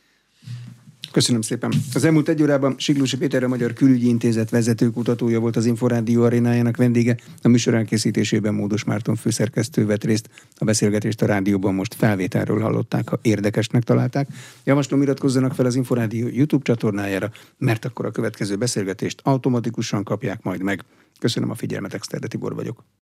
Köszönöm szépen. Az elmúlt egy órában Siklósi Péter, a Magyar Külügyi Intézet vezető kutatója volt az Inforádió arénájának vendége. A műsor elkészítésében Módos Márton főszerkesztő vett részt. A beszélgetést a rádióban most felvételről hallották, ha érdekesnek találták. Javaslom, iratkozzanak fel az Inforádió YouTube csatornájára, mert akkor a következő beszélgetést automatikusan kapják majd meg. Köszönöm a figyelmet, Exterde Tibor vagyok.